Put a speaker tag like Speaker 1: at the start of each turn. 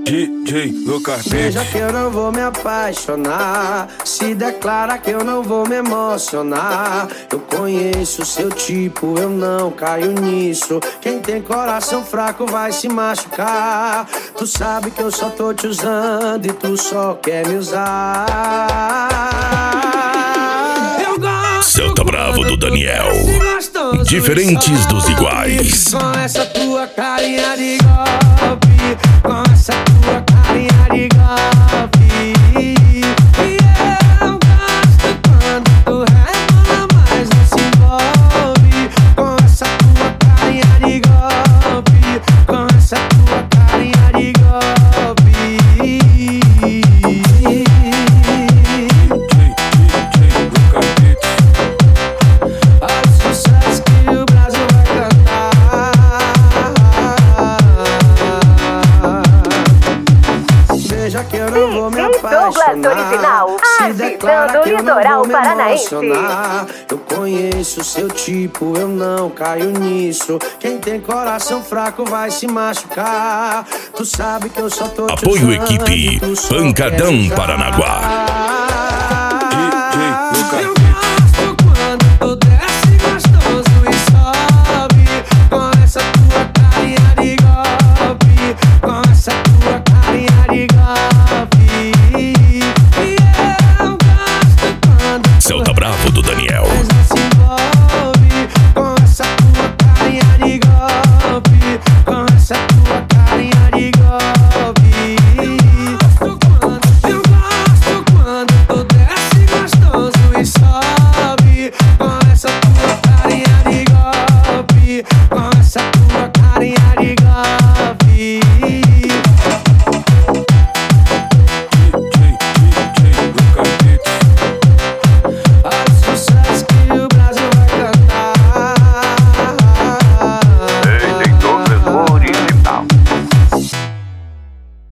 Speaker 1: DJ no carpete.
Speaker 2: Veja que eu não vou me apaixonar, se declara que eu não vou me emocionar. Eu conheço seu tipo, eu não caio nisso. Quem tem coração fraco vai se machucar. Tu sabe que eu só tô te usando e tu só quer me usar.
Speaker 3: Santa Bravo do Daniel. Diferentes dos iguais.
Speaker 2: Com essa tua carinha de golpe, com essa tua carinha de golpe. E eu gosto quando tu rebola, mas não se envolve. Com essa tua carinha de golpe, com essa tua carinha de golpe. Que eu não vou me apaixonar, se declara que eu não vou me emocionar. Eu conheço seu tipo, eu não caio nisso. Quem tem coração fraco vai se machucar. Tu sabe que eu só tô te
Speaker 3: Apoio
Speaker 2: usando,
Speaker 3: equipe
Speaker 2: tu só
Speaker 3: Pancadão
Speaker 2: quer
Speaker 3: Paranaguá.